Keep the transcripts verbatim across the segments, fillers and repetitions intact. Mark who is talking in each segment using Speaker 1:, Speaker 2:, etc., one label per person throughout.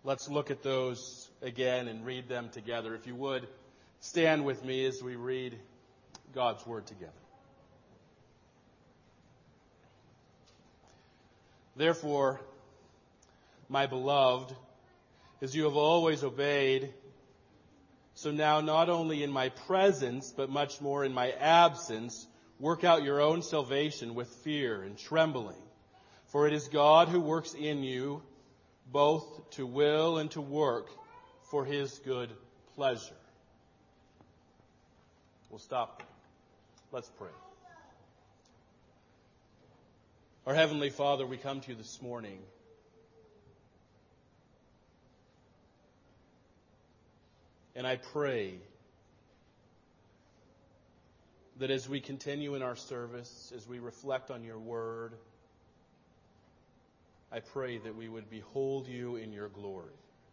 Speaker 1: Let's look at those again and read them together. If you would, stand with me as we read God's Word together. Therefore, my beloved, as you have always obeyed, so now not only in my presence, but much more in my absence, work out your own salvation with fear and trembling. For it is God who works in you, both to will and to work for His good pleasure. We'll stop there. Let's pray. Our Heavenly Father, we come to you this morning and I pray that as we continue in our service, as we reflect on your word, I pray that we would behold you in your glory.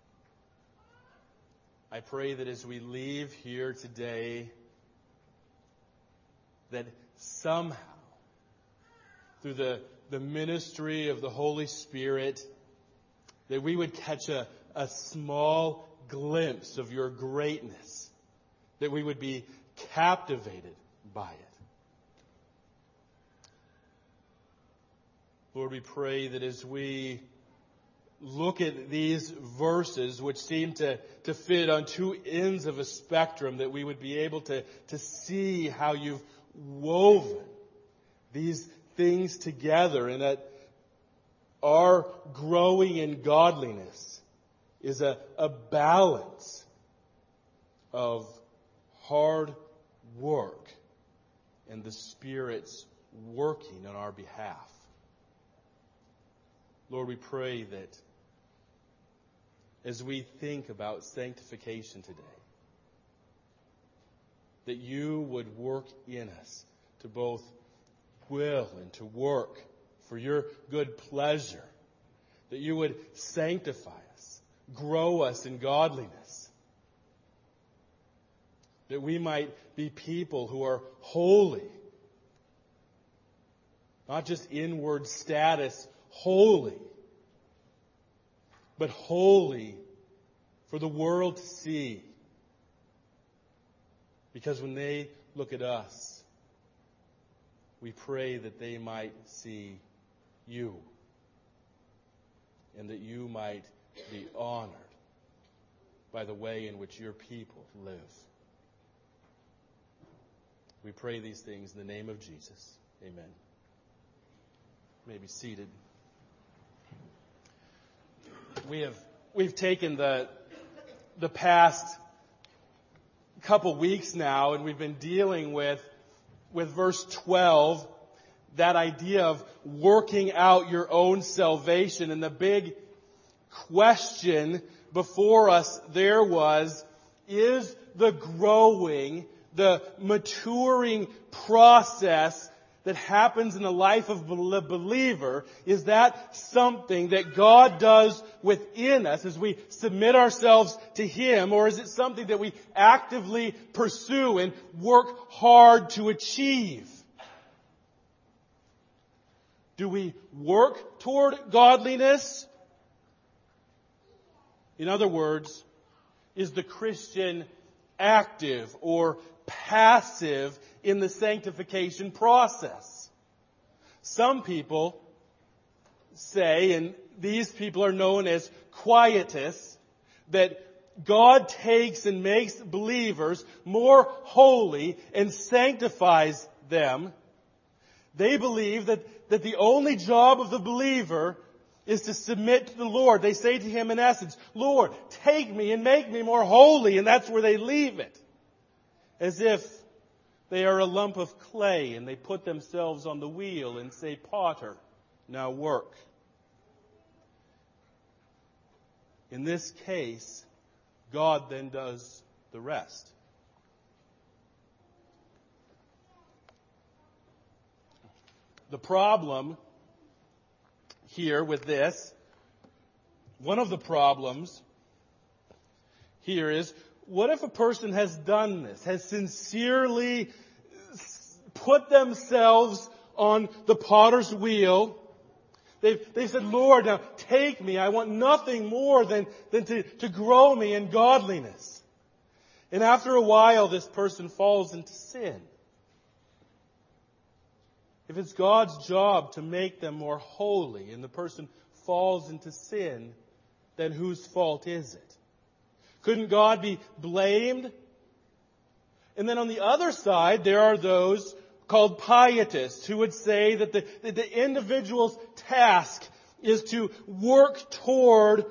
Speaker 1: I pray that as we leave here today, that somehow, through the, the ministry of the Holy Spirit, that we would catch a, a small glimpse of your greatness, that we would be captivated by it. Lord, we pray that as we look at these verses, which seem to, to fit on two ends of a spectrum, that we would be able to, to see how you've woven these things together, and that our growing in godliness is a, a balance of hard work and the Spirit's working on our behalf. Lord, we pray that as we think about sanctification today, that you would work in us to both will and to work for your good pleasure, that you would sanctify us, grow us in godliness, that we might be people who are holy, not just inward status holy, but holy for the world to see. Because when they look at us, we pray that they might see you, and that you might be honored by the way in which your people live. We pray these things in the name of Jesus. Amen. You may be seated. We have we've taken the the past couple weeks now, and we've been dealing with with verse twelve, that idea of working out your own salvation. And the big question before us there was, is the growing, the maturing process that happens in the life of a believer, is that something that God does within us as we submit ourselves to Him, or is it something that we actively pursue and work hard to achieve? Do we work toward godliness? In other words, is the Christian active or passive in the sanctification process? Some people say, and these people are known as quietists, that God takes and makes believers more holy and sanctifies them. They believe that, that the only job of the believer is to submit to the Lord. They say to Him in essence, Lord, take me and make me more holy, and that's where they leave it. As if they are a lump of clay and they put themselves on the wheel and say, Potter, now work. In this case, God then does the rest. The problem here with this, one of the problems here is, what if a person has done this, has sincerely put themselves on the potter's wheel, They've, they've said, Lord, now take me. I want nothing more than, than to, to grow me in godliness. And after a while, this person falls into sin. If it's God's job to make them more holy and the person falls into sin, then whose fault is it? Couldn't God be blamed? And then on the other side, there are those called pietists who would say that the, that the individual's task is to work toward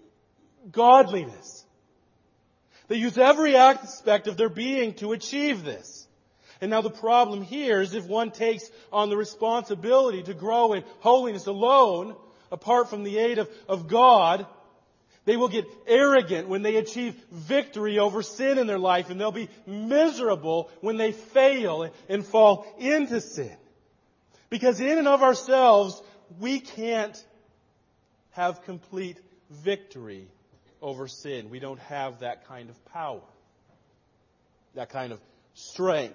Speaker 1: godliness. They use every aspect of their being to achieve this. And now the problem here is if one takes on the responsibility to grow in holiness alone, apart from the aid of, of God, they will get arrogant when they achieve victory over sin in their life, and they'll be miserable when they fail and fall into sin. Because in and of ourselves, we can't have complete victory over sin. We don't have that kind of power, that kind of strength.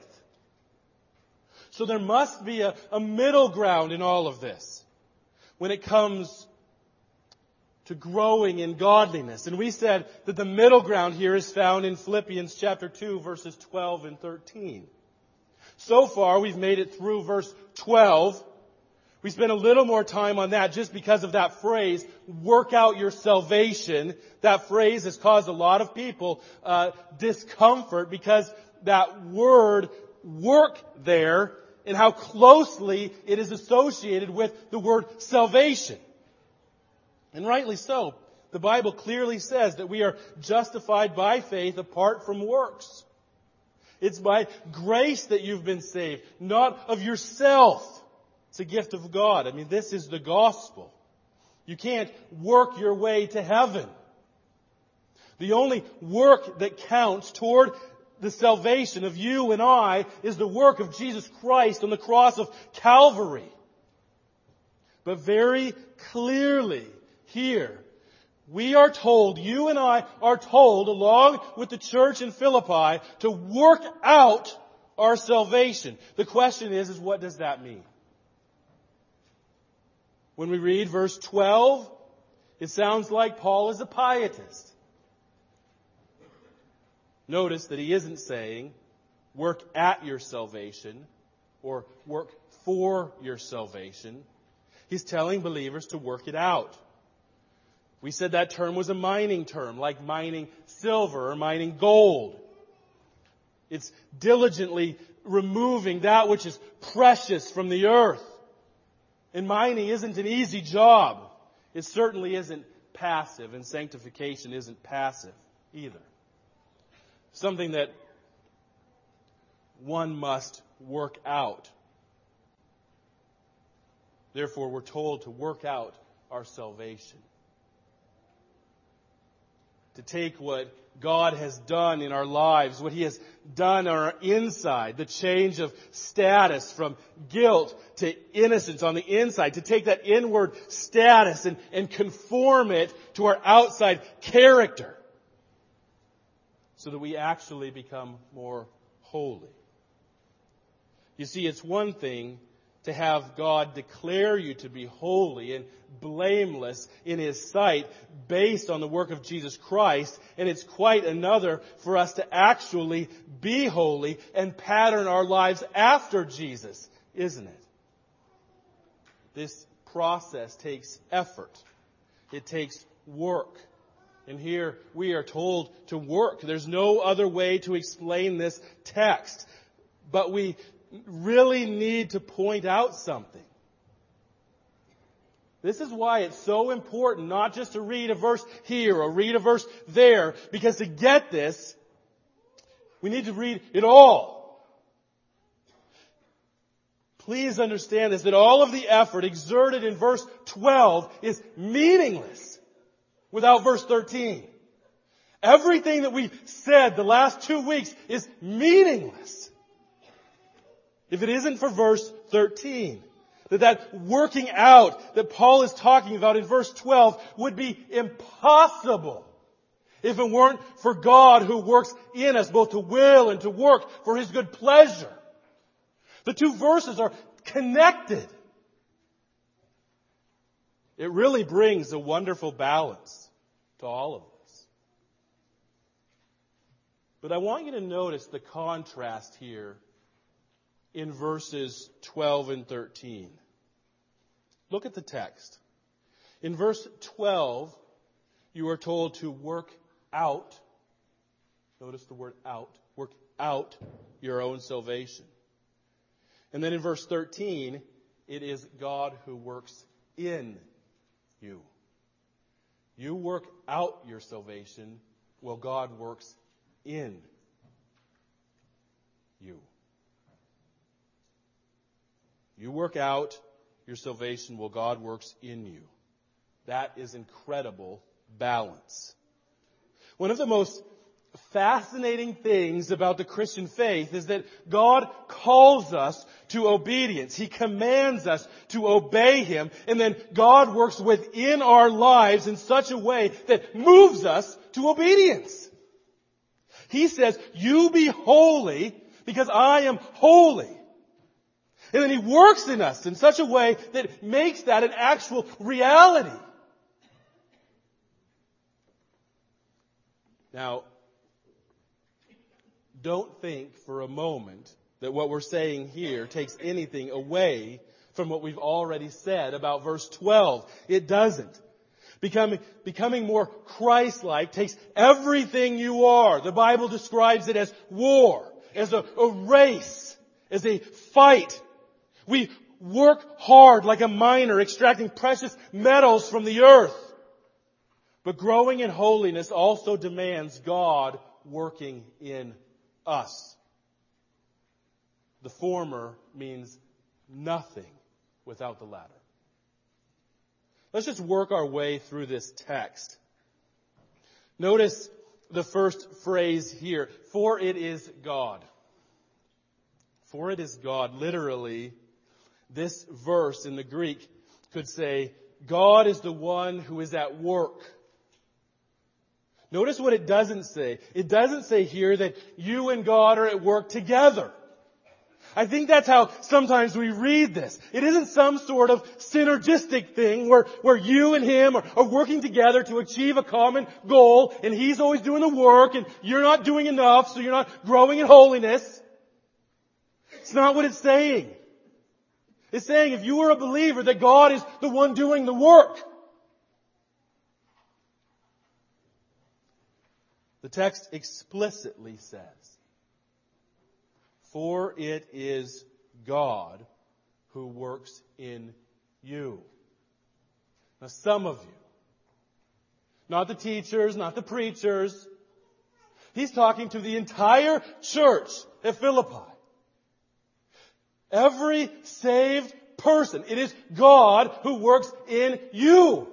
Speaker 1: So there must be a, a middle ground in all of this when it comes to growing in godliness. And we said that the middle ground here is found in Philippians chapter two, verses twelve and thirteen. So far, we've made it through verse twelve. We spent a little more time on that just because of that phrase, work out your salvation. That phrase has caused a lot of people uh, discomfort because that word work there and how closely it is associated with the word salvation. And rightly so. The Bible clearly says that we are justified by faith apart from works. It's by grace that you've been saved, not of yourself. It's a gift of God. I mean, this is the gospel. You can't work your way to heaven. The only work that counts toward the salvation of you and I is the work of Jesus Christ on the cross of Calvary. But very clearly here, we are told, you and I are told, along with the church in Philippi, to work out our salvation. The question is, is what does that mean? When we read verse twelve, it sounds like Paul is a pietist. Notice that he isn't saying, work at your salvation or work for your salvation. He's telling believers to work it out. We said that term was a mining term, like mining silver or mining gold. It's diligently removing that which is precious from the earth. And mining isn't an easy job. It certainly isn't passive, and sanctification isn't passive either. Something that one must work out. Therefore, we're told to work out our salvation. To take what God has done in our lives, what He has done on our inside, the change of status from guilt to innocence on the inside, to take that inward status and, and conform it to our outside character so that we actually become more holy. You see, it's one thing to have God declare you to be holy and blameless in His sight based on the work of Jesus Christ. And it's quite another for us to actually be holy and pattern our lives after Jesus, isn't it? This process takes effort. It takes work. And here we are told to work. There's no other way to explain this text. But we really need to point out something. This is why it's so important not just to read a verse here or read a verse there, because to get this, we need to read it all. Please understand this, that all of the effort exerted in verse twelve is meaningless without verse thirteen. Everything that we've said the last two weeks is meaningless if it isn't for verse thirteen. That that working out that Paul is talking about in verse twelve would be impossible if it weren't for God who works in us both to will and to work for His good pleasure. The two verses are connected. It really brings a wonderful balance to all of us. But I want you to notice the contrast here in verses twelve and thirteen. Look at the text. In verse twelve, you are told to work out. Notice the word out. Work out your own salvation. And then in verse thirteen, it is God who works in you. You work out your salvation while God works in you. You work out your salvation while God works in you. That is incredible balance. One of the most fascinating things about the Christian faith is that God calls us to obedience. He commands us to obey Him, and then God works within our lives in such a way that moves us to obedience. He says, "You be holy because I am holy." And then He works in us in such a way that makes that an actual reality. Now, don't think for a moment that what we're saying here takes anything away from what we've already said about verse twelve. It doesn't. Becoming, becoming more Christ-like takes everything you are. The Bible describes it as war, as a, a race, as a fight. We work hard like a miner extracting precious metals from the earth. But growing in holiness also demands God working in us. The former means nothing without the latter. Let's just work our way through this text. Notice the first phrase here, for it is God. For it is God. Literally, this verse in the Greek could say, God is the one who is at work. Notice what it doesn't say. It doesn't say here that you and God are at work together. I think that's how sometimes we read this. It isn't some sort of synergistic thing where, where you and Him are, are working together to achieve a common goal, and He's always doing the work and you're not doing enough, so you're not growing in holiness. It's not what it's saying. It's saying if you are a believer that God is the one doing the work. The text explicitly says, for it is God who works in you. Now some of you, not the teachers, not the preachers, he's talking to the entire church at Philippi. Every saved person, it is God who works in you.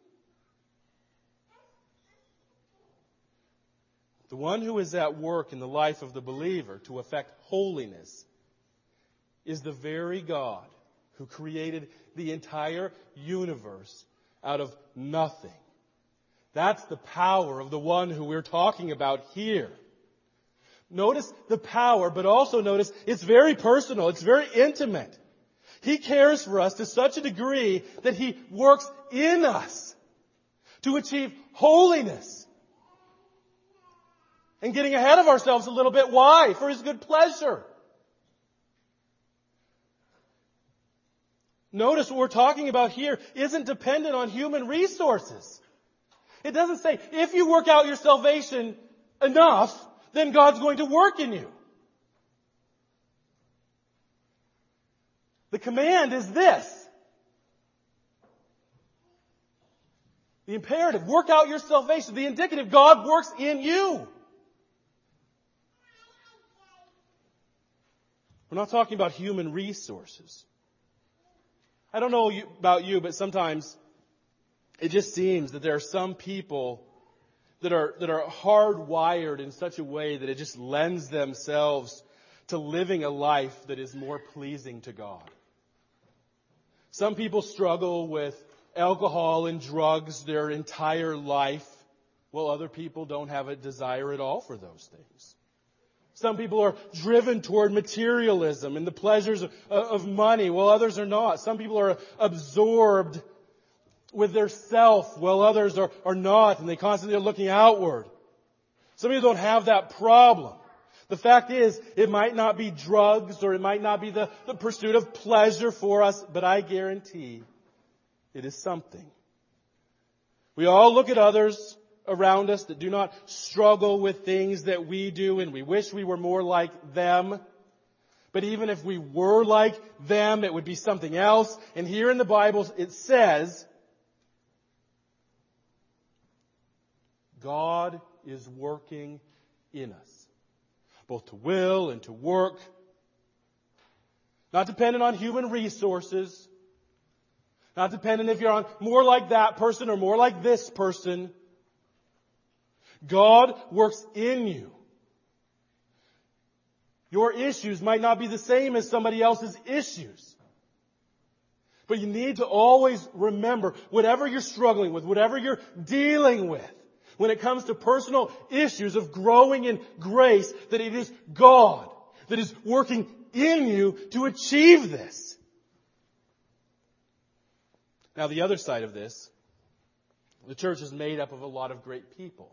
Speaker 1: The one who is at work in the life of the believer to effect holiness is the very God who created the entire universe out of nothing. That's the power of the one who we're talking about here. Notice the power, but also notice it's very personal. It's very intimate. He cares for us to such a degree that He works in us to achieve holiness. And getting ahead of ourselves a little bit. Why? For His good pleasure. Notice what we're talking about here isn't dependent on human resources. It doesn't say, if you work out your salvation enough, then God's going to work in you. The command is this. The imperative, work out your salvation. The indicative, God works in you. We're not talking about human resources. I don't know about you, but sometimes it just seems that there are some people that are that are hardwired in such a way that it just lends themselves to living a life that is more pleasing to God. Some people struggle with alcohol and drugs their entire life, while other people don't have a desire at all for those things. Some people are driven toward materialism and the pleasures of, of money, while others are not. Some people are absorbed with their self while others are, are not, and they constantly are looking outward. Some of you don't have that problem. The fact is, it might not be drugs or it might not be the, the pursuit of pleasure for us, but I guarantee it is something. We all look at others around us that do not struggle with things that we do, and we wish we were more like them. But even if we were like them, it would be something else. And here in the Bible it says, God is working in us, both to will and to work, not dependent on human resources, not dependent if you're on more like that person or more like this person. God works in you. Your issues might not be the same as somebody else's issues. But you need to always remember, whatever you're struggling with, whatever you're dealing with, when it comes to personal issues of growing in grace, that it is God that is working in you to achieve this. Now, the other side of this, the church is made up of a lot of great people.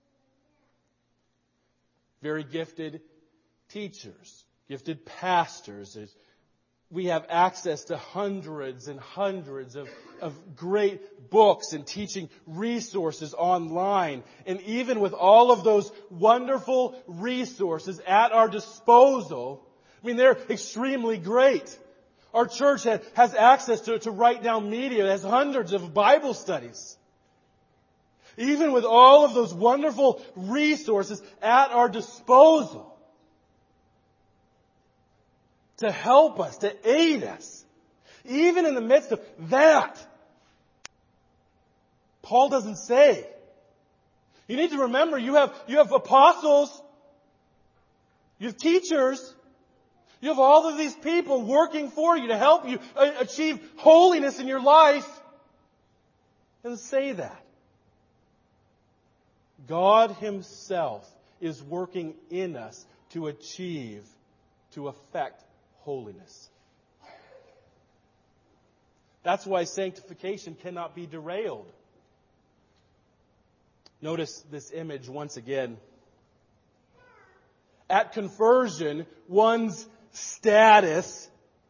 Speaker 1: Very gifted teachers, gifted pastors. We have access to hundreds and hundreds of, of great books and teaching resources online. And even with all of those wonderful resources at our disposal, I mean, they're extremely great. Our church has, has access to, to Write Down Media. It has hundreds of Bible studies. Even with all of those wonderful resources at our disposal to help us, to aid us, even in the midst of that, Paul doesn't say. You need to remember, you have, you have apostles, you have teachers, you have all of these people working for you to help you achieve holiness in your life. And say that. God Himself is working in us to achieve, to effect holiness. That's why sanctification cannot be derailed. Notice this image once again. At conversion, one's status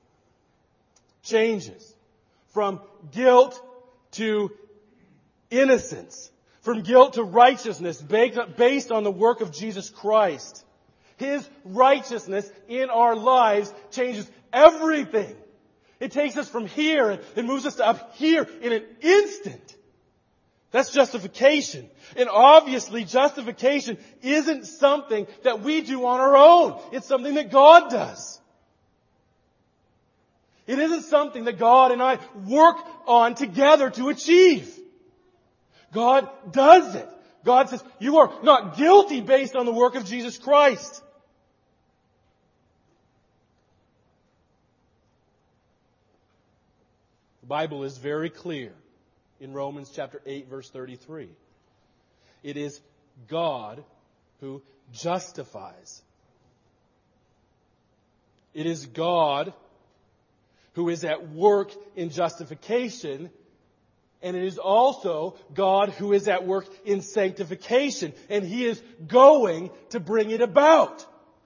Speaker 1: changes from guilt to innocence, from guilt to righteousness based on the work of Jesus Christ. His righteousness in our lives changes everything. It takes us from here and moves us to up here in an instant. That's justification. And obviously justification isn't something that we do on our own. It's something that God does. It isn't something that God and I work on together to achieve. God does it. God says, you are not guilty based on the work of Jesus Christ. The Bible is very clear in Romans chapter eight, verse thirty-three. It is God who justifies. It is God who is at work in justification, and it is also God who is at work in sanctification, and He is going to bring it about.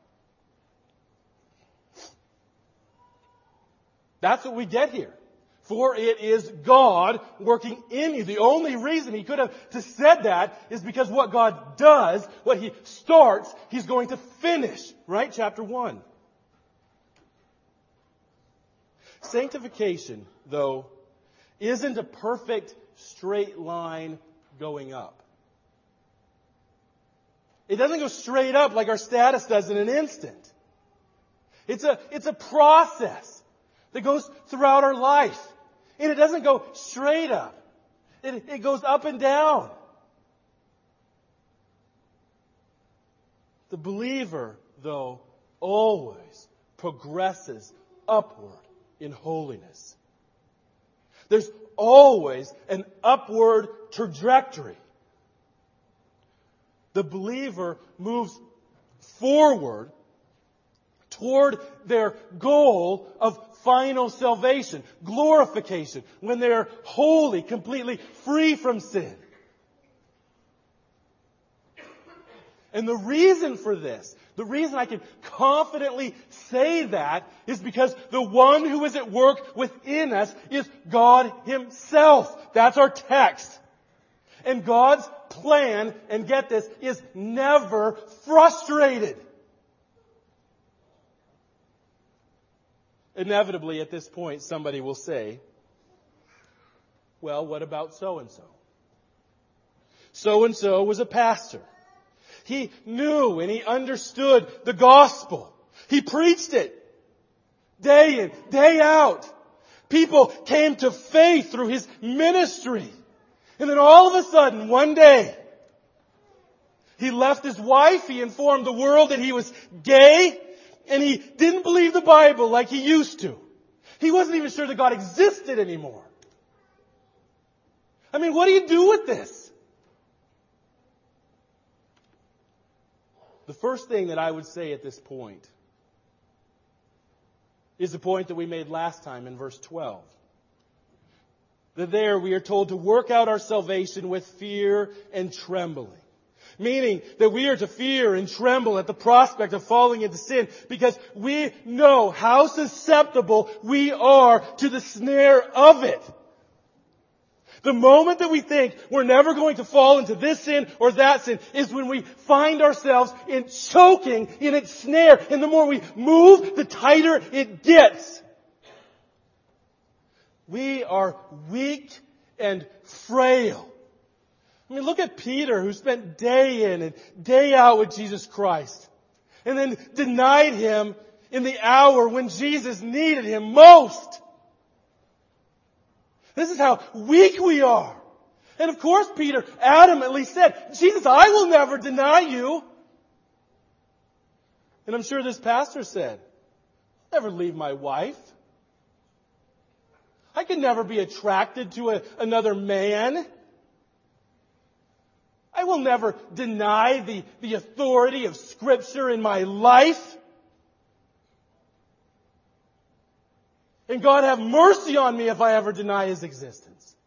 Speaker 1: That's what we get here. For it is God working in you. The only reason He could have said that is because what God does, what He starts, He's going to finish. Right? Chapter one. Sanctification, though, isn't a perfect straight line going up. It doesn't go straight up like our status does in an instant. It's a, it's a process that goes throughout our life. And it doesn't go straight up. It, it goes up and down. The believer, though, always progresses upward in holiness. There's always an upward trajectory. The believer moves forward toward their goal of final salvation, glorification, when they're holy, completely free from sin. And the reason for this, the reason I can confidently say that, is because the one who is at work within us is God Himself. That's our text. And God's plan, and get this, is never frustrated. Inevitably, at this point, somebody will say, well, what about so-and-so? So-and-so was a pastor. He knew and he understood the gospel. He preached it day in, day out. People came to faith through his ministry. And then all of a sudden, one day, he left his wife. He informed the world that he was gay. And he didn't believe the Bible like he used to. He wasn't even sure that God existed anymore. I mean, what do you do with this? The first thing that I would say at this point is the point that we made last time in verse twelve. That there we are told to work out our salvation with fear and trembling. Meaning that we are to fear and tremble at the prospect of falling into sin because we know how susceptible we are to the snare of it. The moment that we think we're never going to fall into this sin or that sin is when we find ourselves in choking in its snare. And the more we move, the tighter it gets. We are weak and frail. I mean, look at Peter, who spent day in and day out with Jesus Christ, and then denied Him in the hour when Jesus needed Him most. This is how weak we are. And of course, Peter adamantly said, Jesus, I will never deny you. And I'm sure this pastor said, I'll never leave my wife. I can never be attracted to a, another man. I will never deny the, the authority of Scripture in my life. And God have mercy on me if I ever deny His existence.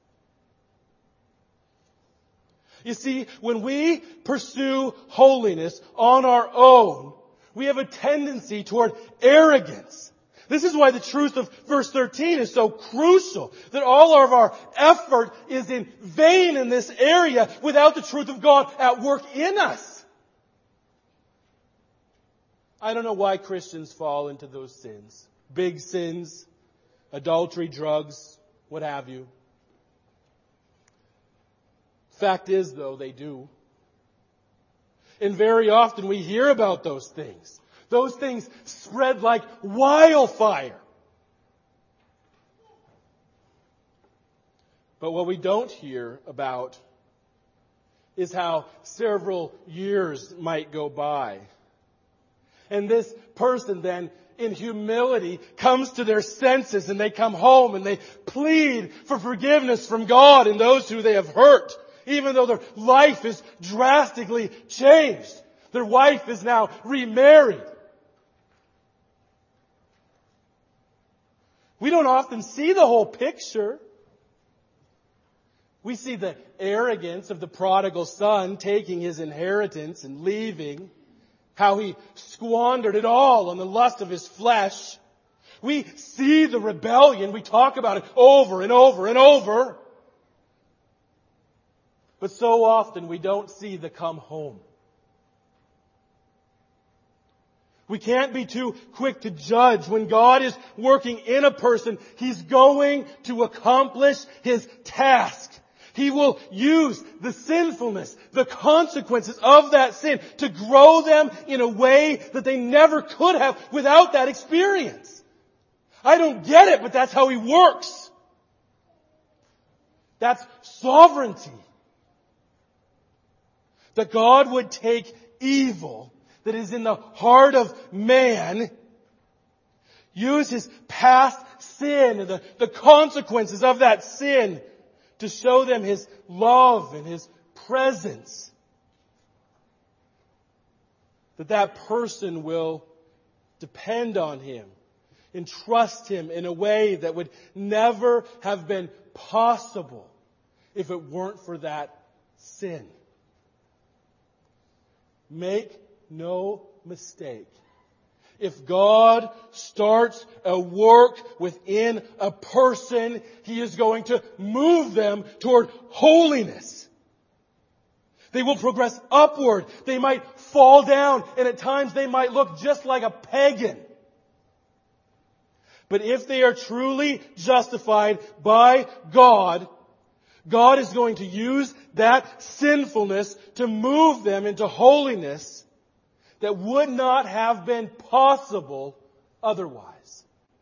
Speaker 1: You see, when we pursue holiness on our own, we have a tendency toward arrogance. This is why the truth of verse thirteen is so crucial. That all of our effort is in vain in this area without the truth of God at work in us. I don't know why Christians fall into those sins. Big sins, adultery, drugs, what have you. Fact is, though, they do. And very often we hear about those things. Those things spread like wildfire. But what we don't hear about is how several years might go by. And this person then, in humility, comes to their senses and they come home and they plead for forgiveness from God and those who they have hurt, even though their life is drastically changed. Their wife is now remarried. We don't often see the whole picture. We see the arrogance of the prodigal son taking his inheritance and leaving. How he squandered it all on the lust of his flesh. We see the rebellion. We talk about it over and over and over. But so often we don't see the come home. We can't be too quick to judge. When God is working in a person, He's going to accomplish His task. He will use the sinfulness, the consequences of that sin to grow them in a way that they never could have without that experience. I don't get it, but that's how He works. That's sovereignty. That God would take evil that is in the heart of man, use his past sin and the, the consequences of that sin to show them His love and His presence. That that person will depend on Him and trust Him in a way that would never have been possible if it weren't for that sin. Make no mistake. If God starts a work within a person, He is going to move them toward holiness. They will progress upward. They might fall down, and at times they might look just like a pagan. But if they are truly justified by God, God is going to use that sinfulness to move them into holiness that would not have been possible otherwise.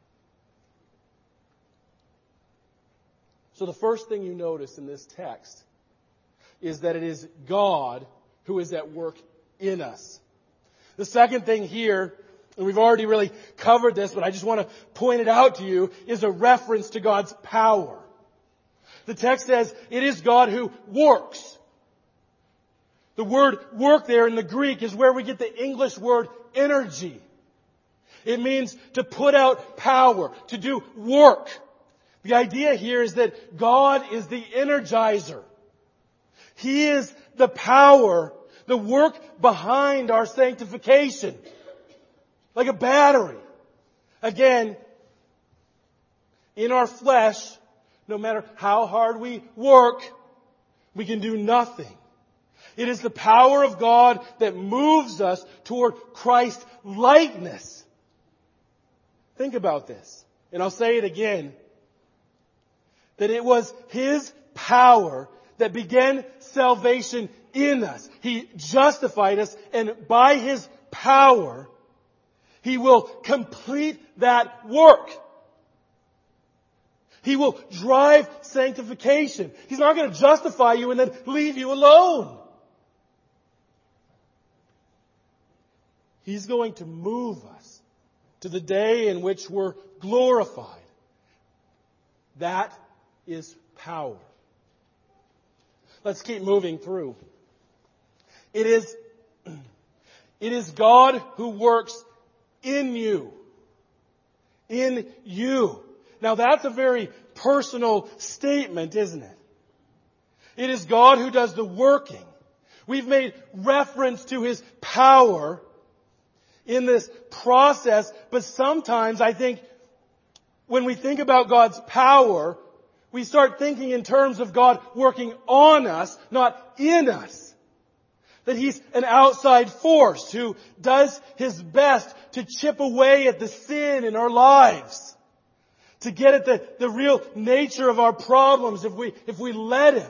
Speaker 1: So the first thing you notice in this text is that it is God who is at work in us. The second thing here, and we've already really covered this, but I just want to point it out to you, is a reference to God's power. The text says it is God who works. The word work there in the Greek is where we get the English word energy. It means to put out power, to do work. The idea here is that God is the energizer. He is the power, the work behind our sanctification. Like a battery. Again, in our flesh, no matter how hard we work, we can do nothing. It is the power of God that moves us toward Christ's likeness. Think about this. And I'll say it again. That it was His power that began salvation in us. He justified us, and by His power, He will complete that work. He will drive sanctification. He's not going to justify you and then leave you alone. He's going to move us to the day in which we're glorified. That is power. Let's keep moving through. It is, it is God who works in you. In you. Now that's a very personal statement, isn't it? It is God who does the working. We've made reference to His power in this process, but sometimes I think when we think about God's power, we start thinking in terms of God working on us, not in us. That He's an outside force who does His best to chip away at the sin in our lives. To get at the, the real nature of our problems if we, if we let Him.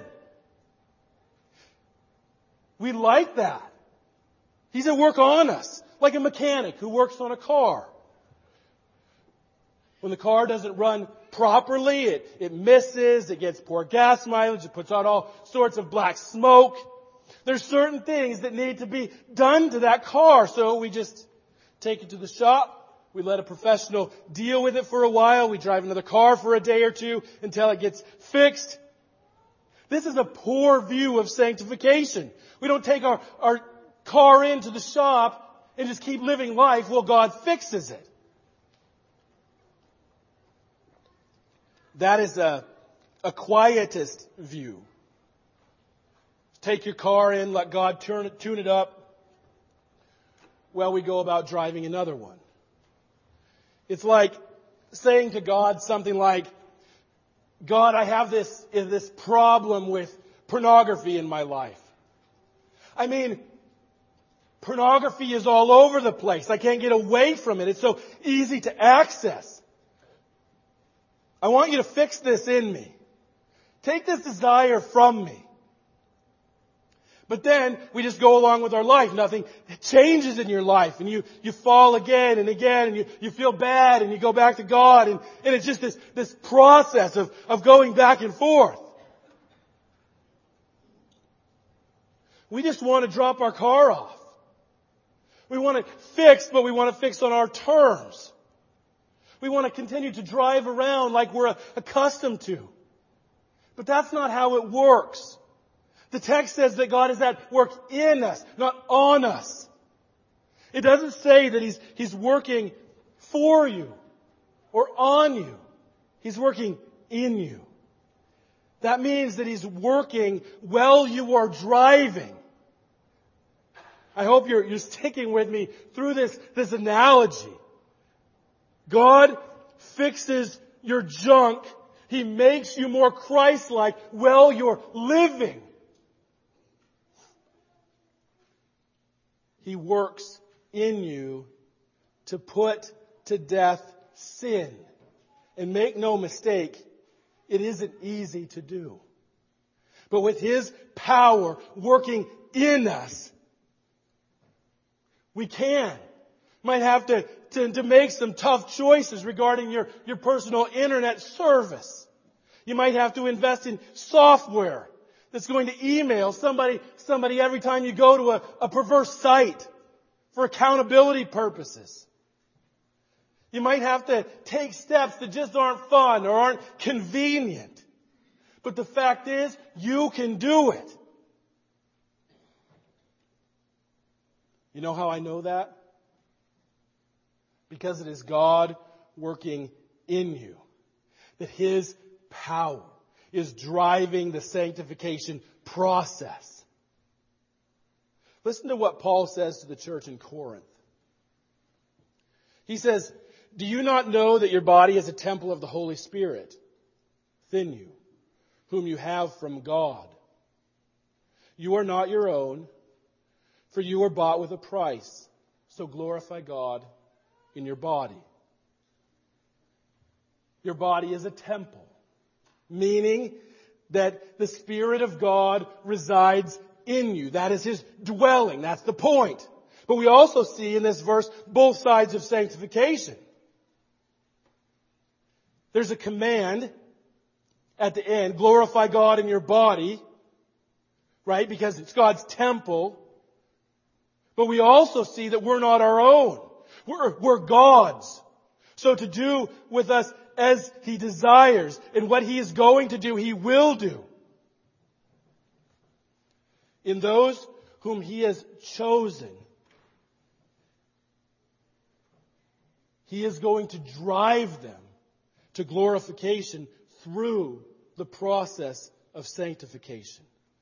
Speaker 1: We like that. He's at work on us. Like a mechanic who works on a car. When the car doesn't run properly, it, it misses, it gets poor gas mileage, it puts out all sorts of black smoke. There's certain things that need to be done to that car, so we just take it to the shop, we let a professional deal with it for a while, we drive another car for a day or two until it gets fixed. This is a poor view of sanctification. We don't take our, our car into the shop and just keep living life while God fixes it. That is a, a quietist view. Take your car in, let God turn it, tune it up, while we go about driving another one. It's like saying to God something like, God, I have this, this problem with pornography in my life. I mean, pornography is all over the place. I can't get away from it. It's so easy to access. I want you to fix this in me. Take this desire from me. But then we just go along with our life. Nothing changes in your life. And you, you fall again and again. And you, you feel bad. And you go back to God. And, and it's just this, this process of, of going back and forth. We just want to drop our car off. We want it fixed, but we want it fixed on our terms. We want to continue to drive around like we're accustomed to. But that's not how it works. The text says that God is at work in us, not on us. It doesn't say that He's, He's working for you or on you. He's working in you. That means that He's working while you are driving. I hope you're, you're sticking with me through this, this analogy. God fixes your junk. He makes you more Christ-like while you're living. He works in you to put to death sin. And make no mistake, it isn't easy to do. But with His power working in us, we can. Might have to, to, to make some tough choices regarding your, your personal internet service. You might have to invest in software that's going to email somebody, somebody every time you go to a, a perverse site for accountability purposes. You might have to take steps that just aren't fun or aren't convenient. But the fact is, you can do it. You know how I know that? Because it is God working in you. That His power is driving the sanctification process. Listen to what Paul says to the church in Corinth. He says, "Do you not know that your body is a temple of the Holy Spirit within you, whom you have from God? You are not your own, for you were bought with a price. So glorify God in your body." Your body is a temple, meaning that the Spirit of God resides in you. That is His dwelling. That's the point. But we also see in this verse both sides of sanctification. There's a command at the end, glorify God in your body, right? Because it's God's temple. But we also see that we're not our own. We're, we're God's. So to do with us as He desires, and what He is going to do, He will do. In those whom He has chosen, He is going to drive them to glorification through the process of sanctification.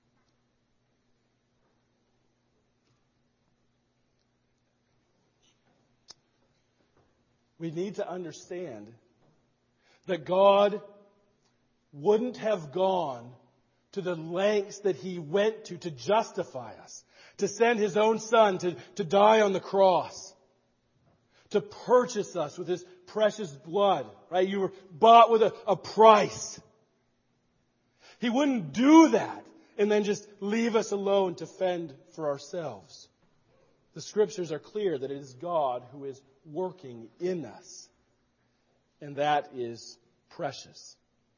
Speaker 1: We need to understand that God wouldn't have gone to the lengths that He went to to justify us, to send His own Son to, to die on the cross, to purchase us with His precious blood, right? You were bought with a, a price. He wouldn't do that and then just leave us alone to fend for ourselves. The Scriptures are clear that it is God who is working in us. And that is precious.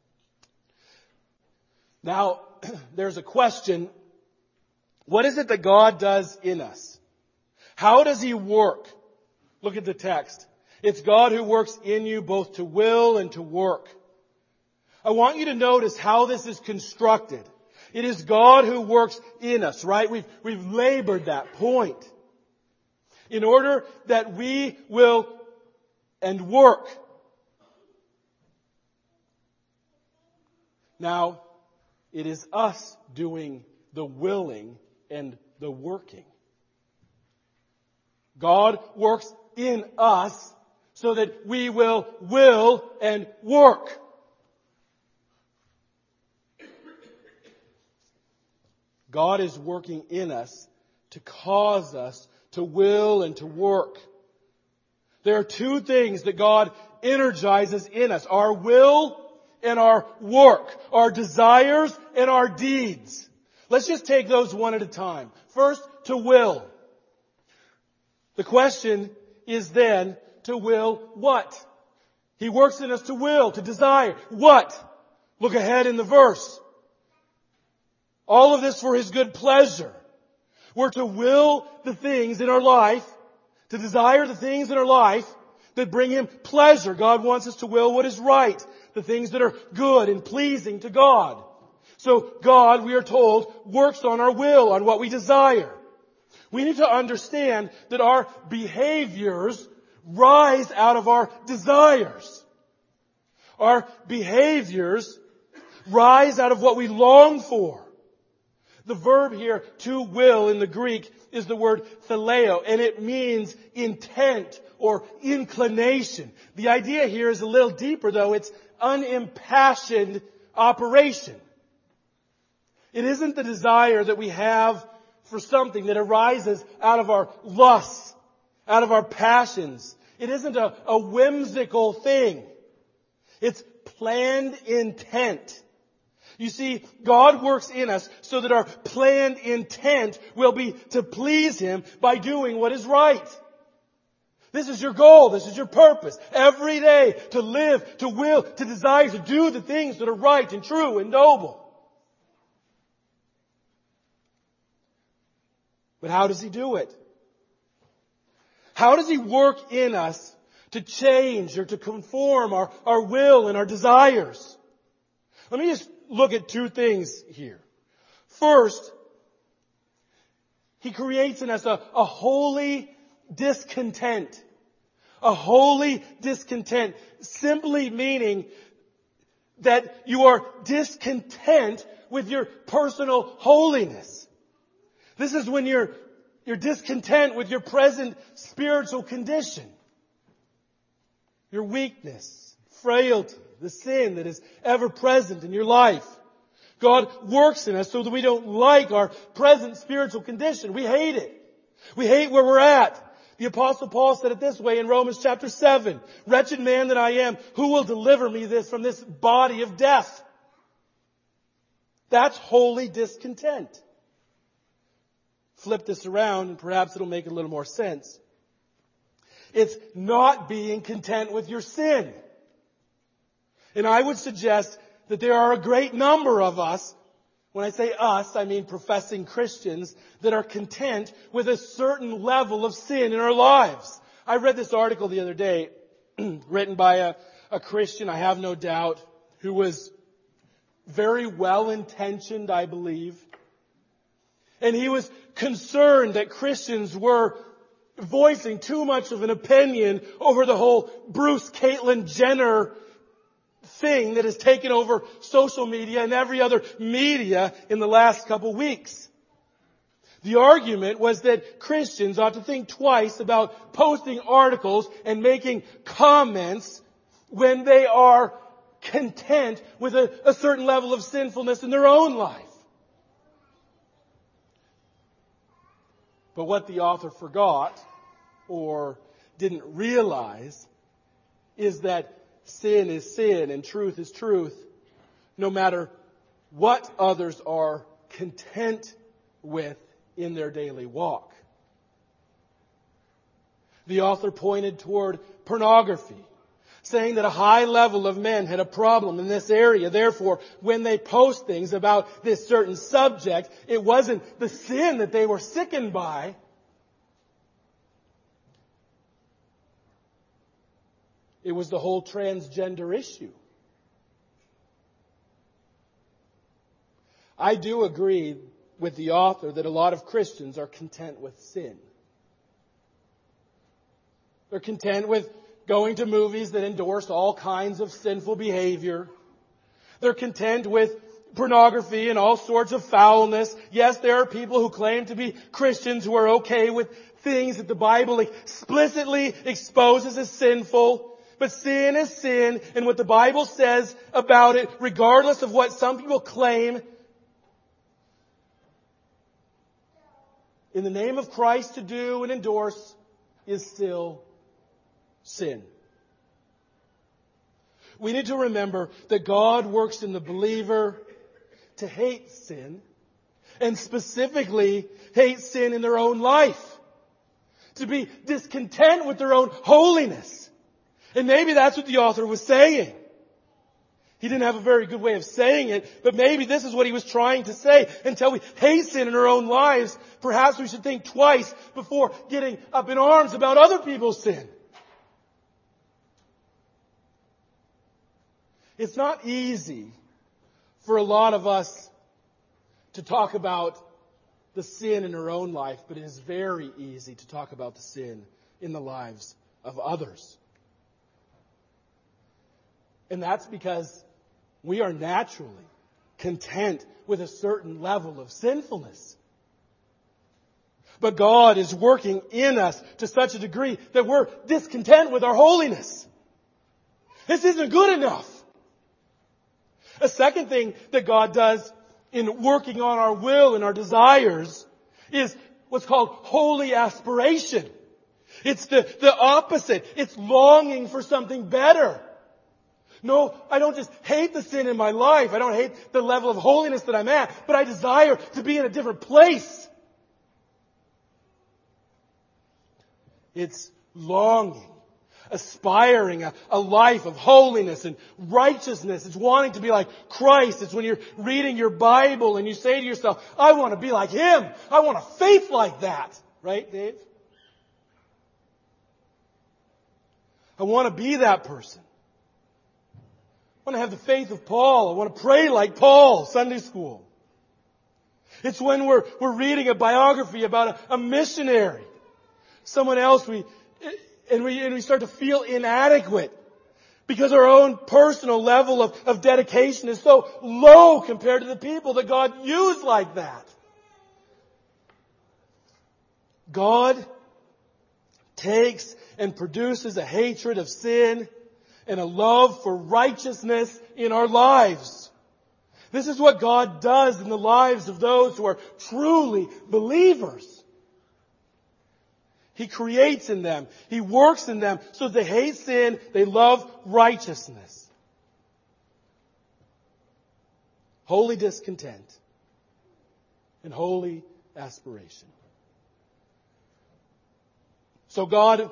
Speaker 1: Now, there's a question. What is it that God does in us? How does He work? Look at the text. It's God who works in you both to will and to work. I want you to notice how this is constructed. It is God who works in us, right? We've, we've labored that point. In order that we will and work. Now, it is us doing the willing and the working. God works in us so that we will will and work. God is working in us to cause us to will and to work. There are two things that God energizes in us. Our will and our work. Our desires and our deeds. Let's just take those one at a time. First, to will. The question is then, to will what? He works in us to will, to desire. What? Look ahead in the verse. All of this for His good pleasure. We're to will the things in our life, to desire the things in our life that bring Him pleasure. God wants us to will what is right, the things that are good and pleasing to God. So God, we are told, works on our will, on what we desire. We need to understand that our behaviors rise out of our desires. Our behaviors rise out of what we long for. The verb here, to will, in the Greek, is the word phileo, and it means intent or inclination. The idea here is a little deeper, though. It's unimpassioned operation. It isn't the desire that we have for something that arises out of our lusts, out of our passions. It isn't a, a whimsical thing. It's planned intent. You see, God works in us so that our planned intent will be to please Him by doing what is right. This is your goal. This is your purpose. Every day to live, to will, to desire, to do the things that are right and true and noble. But how does He do it? How does He work in us to change or to conform our, our will and our desires? Let me just look at two things here. First, He creates in us a, a holy discontent. A holy discontent. Simply meaning that you are discontent with your personal holiness. This is when you're, you're discontent with your present spiritual condition. Your weakness, frailty, the sin that is ever present in your life. God works in us so that we don't like our present spiritual condition. We hate it. We hate where we're at. The Apostle Paul said it this way in Romans chapter seven. Wretched man that I am, who will deliver me this from this body of death? That's holy discontent. Flip this around and perhaps it'll make a little more sense. It's not being content with your sin. And I would suggest that there are a great number of us, when I say us, I mean professing Christians, that are content with a certain level of sin in our lives. I read this article the other day, written by a, a Christian, I have no doubt, who was very well-intentioned, I believe. And he was concerned that Christians were voicing too much of an opinion over the whole Bruce Caitlyn Jenner thing that has taken over social media and every other media in the last couple weeks. The argument was that Christians ought to think twice about posting articles and making comments when they are content with a, a certain level of sinfulness in their own life. But what the author forgot or didn't realize is that sin is sin and truth is truth, no matter what others are content with in their daily walk. The author pointed toward pornography, saying that a high level of men had a problem in this area. Therefore, when they post things about this certain subject, it wasn't the sin that they were sickened by. It was the whole transgender issue. I do agree with the author that a lot of Christians are content with sin. They're content with going to movies that endorse all kinds of sinful behavior. They're content with pornography and all sorts of foulness. Yes, there are people who claim to be Christians who are okay with things that the Bible explicitly exposes as sinful. But sin is sin, and what the Bible says about it, regardless of what some people claim, in the name of Christ to do and endorse, is still sin. We need to remember that God works in the believer to hate sin, and specifically hate sin in their own life, to be discontent with their own holiness. And maybe that's what the author was saying. He didn't have a very good way of saying it, but maybe this is what he was trying to say. Until we hate sin in our own lives, perhaps we should think twice before getting up in arms about other people's sin. It's not easy for a lot of us to talk about the sin in her own life, but it is very easy to talk about the sin in the lives of others. And that's because we are naturally content with a certain level of sinfulness. But God is working in us to such a degree that we're discontent with our holiness. This isn't good enough. A second thing that God does in working on our will and our desires is what's called holy aspiration. It's the, the opposite. It's longing for something better. No, I don't just hate the sin in my life. I don't hate the level of holiness that I'm at, but I desire to be in a different place. It's longing, aspiring a, a life of holiness and righteousness. It's wanting to be like Christ. It's when you're reading your Bible and you say to yourself, I want to be like Him. I want a faith like that. Right, Dave? I want to be that person. I want to have the faith of Paul. I want to pray like Paul, Sunday school. It's when we're, we're reading a biography about a, a missionary. Someone else, we, and we, and we start to feel inadequate because our own personal level of, of dedication is so low compared to the people that God used like that. God takes and produces a hatred of sin and a love for righteousness in our lives. This is what God does in the lives of those who are truly believers. He creates in them. He works in them so that they hate sin, they love righteousness. Holy discontent and holy aspiration. So God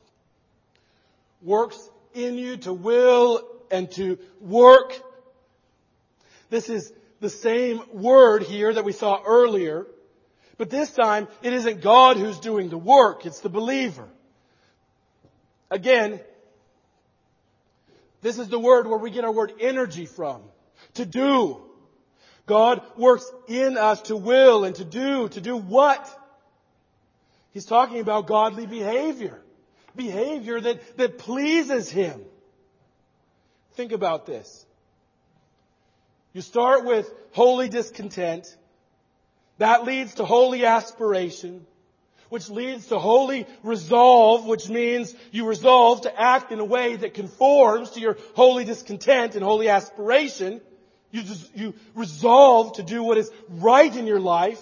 Speaker 1: works in you to will and to work. This is the same word here that we saw earlier. But this time, it isn't God who's doing the work. It's the believer. Again, this is the word where we get our word energy from. To do. God works in us to will and to do. To do what? He's talking about godly behavior. Behavior that, that pleases Him. Think about this. You start with holy discontent. That leads to holy aspiration, which leads to holy resolve, which means you resolve to act in a way that conforms to your holy discontent and holy aspiration. You just, you resolve to do what is right in your life.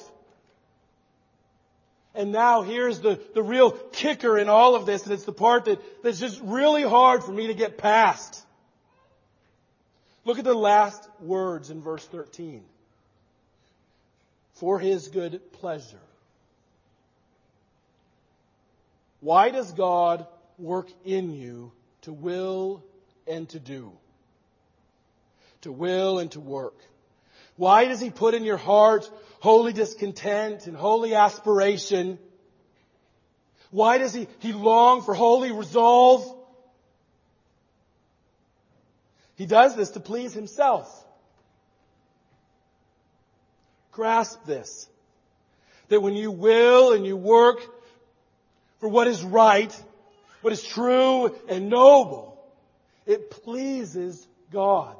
Speaker 1: And now here's the, the real kicker in all of this, and it's the part that, that's just really hard for me to get past. Look at the last words in verse thirteen. For His good pleasure. Why does God work in you to will and to do? To will and to work. Why does He put in your heart holy discontent and holy aspiration? Why does He, he long for holy resolve? He does this to please Himself. Grasp this. That when you will and you work for what is right, what is true and noble, it pleases God.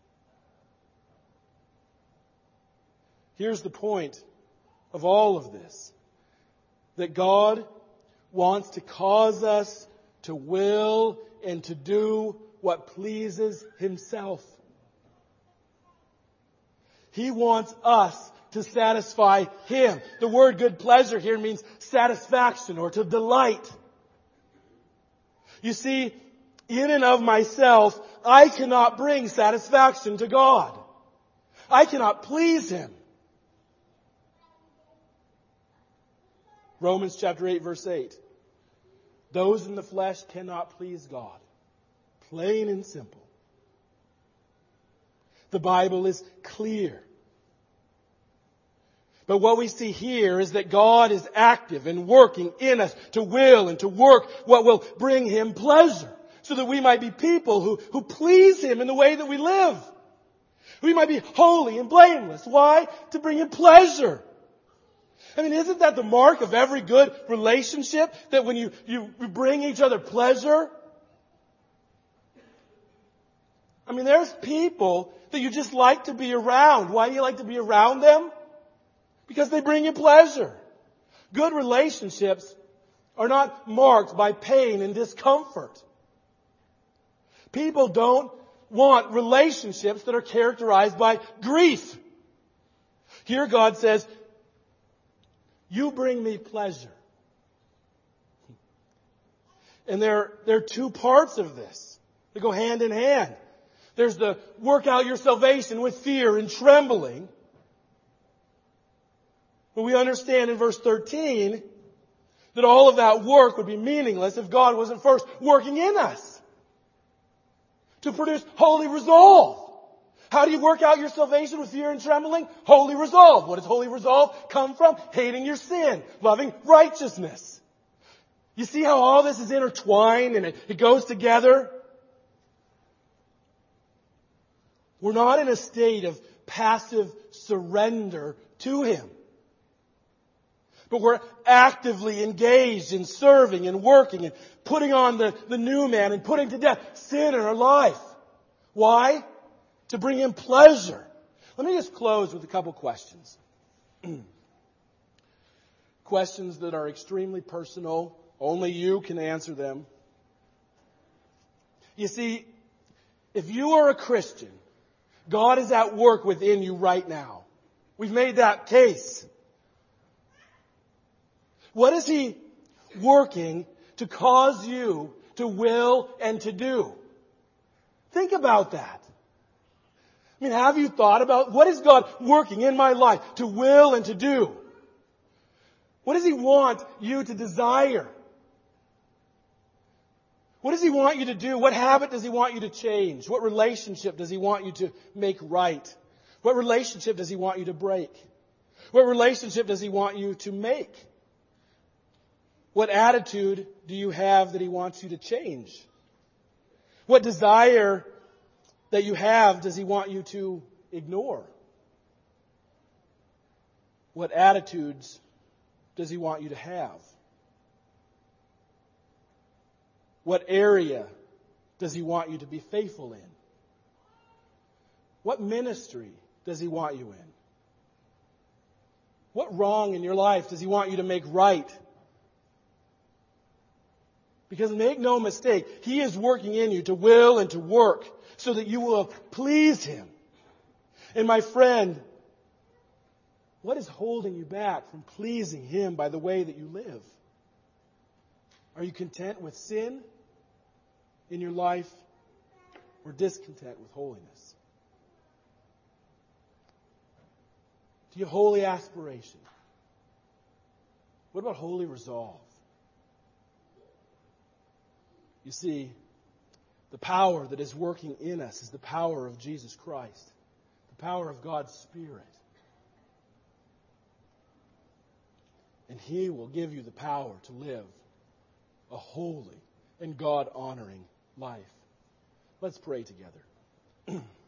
Speaker 1: Here's the point of all of this. That God wants to cause us to will and to do what pleases Himself. He wants us to satisfy Him. The word good pleasure here means satisfaction or to delight. You see, in and of myself, I cannot bring satisfaction to God. I cannot please Him. Romans chapter eight, verse eight. Those in the flesh cannot please God. Plain and simple. The Bible is clear. But what we see here is that God is active and working in us to will and to work what will bring Him pleasure. So that we might be people who, who please Him in the way that we live. We might be holy and blameless. Why? To bring Him pleasure. I mean, isn't that the mark of every good relationship? That when you, you bring each other pleasure? I mean, there's people that you just like to be around. Why do you like to be around them? Because they bring you pleasure. Good relationships are not marked by pain and discomfort. People don't want relationships that are characterized by grief. Here God says, you bring me pleasure. And there, there are two parts of this. They go hand in hand. There's the work out your salvation with fear and trembling. But we understand in verse thirteen that all of that work would be meaningless if God wasn't first working in us to produce holy resolve. How do you work out your salvation with fear and trembling? Holy resolve. What does holy resolve come from? Hating your sin, loving righteousness. You see how all this is intertwined and it, it goes together? We're not in a state of passive surrender to Him. But we're actively engaged in serving and working and putting on the, the new man and putting to death sin in our life. Why? To bring Him pleasure. Let me just close with a couple questions. Questions that are extremely personal. Only you can answer them. You see, if you are a Christian, God is at work within you right now. We've made that case. What is He working to cause you to will and to do? Think about that. I mean, have you thought about what is God working in my life to will and to do? What does He want you to desire? What does He want you to do? What habit does He want you to change? What relationship does He want you to make right? What relationship does He want you to break? What relationship does He want you to make? What attitude do you have that He wants you to change? What desire that you have does He want you to ignore? What attitudes does He want you to have? What area does He want you to be faithful in? What ministry does He want you in? What wrong in your life does He want you to make right? Because make no mistake, He is working in you to will and to work so that you will please Him. And my friend, what is holding you back from pleasing Him by the way that you live? Are you content with sin in your life or discontent with holiness? Do you have holy aspiration? What about holy resolve? You see, the power that is working in us is the power of Jesus Christ, the power of God's Spirit. And He will give you the power to live a holy and God-honoring life. Let's pray together.